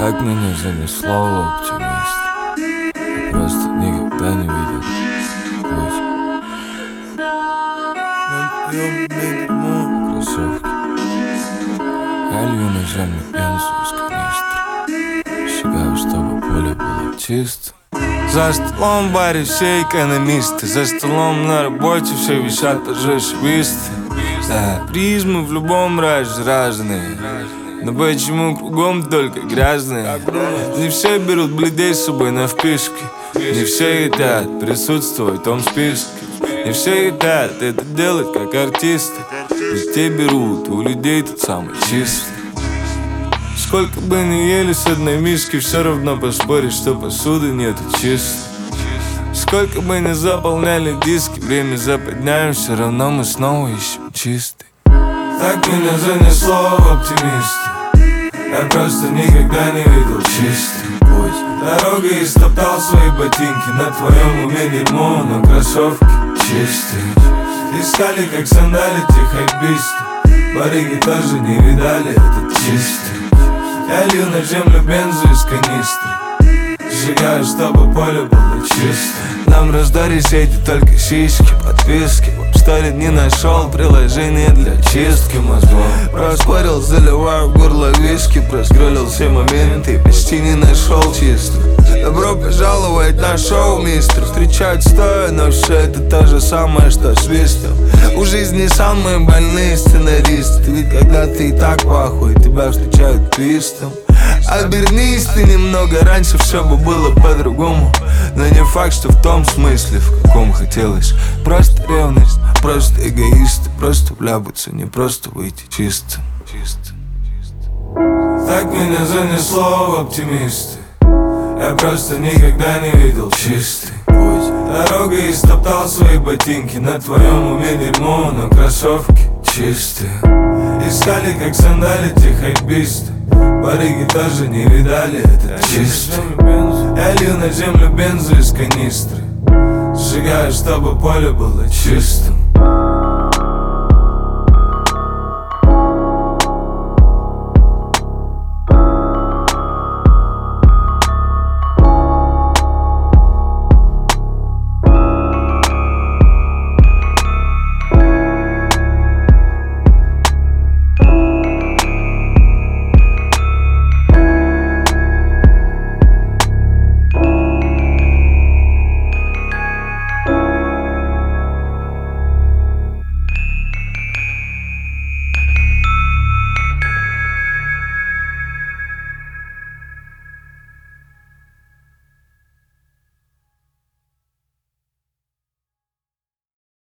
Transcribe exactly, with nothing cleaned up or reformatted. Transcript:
Так меня занесло, оптимист. Я просто никогда не видел путь. Кроссовки. Я лью на землю бензу из канистры. Шагаю, чтобы поле было чисто. За столом в баре все экономисты. За столом на работе все висят пожестче висты. Да, призмы в любом разе разные. Но почему кругом только грязные? Не все берут бледей с собой на вписке. Не все хотят присутствовать в том списке. Не все хотят это делать как артисты. Детей берут, у людей тут самый чистый. Сколько бы ни ели с одной миски, все равно поспоришь, что посуды нету чистой. Сколько бы ни заполняли диски, время западняем, все равно мы снова ищем чистый. Так меня занесло в оптимисты. Я просто никогда не видел чистый путь. Дорогой истоптал свои ботинки. На твоем уме дерьмо, но кроссовки чистые. Искали, как сандалить и хайписты. Барыги тоже не видали этот чистый. Я лью на землю бензу из канистры. Сжигаю, чтобы поле было чисто. Нам раздали сети только сиськи, подписки. В сторе не нашел приложение для чистки мозгов. Проспорил, заливаю в горло виски. Проскроллил все моменты и почти не нашел чисто. Добро пожаловать на шоу, мистер. Встречают стоя, но все это то же самое, что свистом. У жизни самые больные сценаристы. Ведь когда ты и так пахуй, тебя встречают твистом. Обернись ты немного, раньше все бы было по-другому. Но не факт, что в том смысле, в каком хотелось. Просто ревность, просто эгоисты. Просто вляпаться, не просто выйти чисто. Чисто, чисто. Так меня занесло в оптимисты. Я просто никогда не видел чистый путь. Дорогой истоптал свои ботинки. На твоем уме дерьмо, но кроссовки чистые. Искали, как сандалить и хайписты. Барыги тоже не видали это чисто. Я лью на землю бензу из канистры. Сжигаю, чтобы поле было чисто.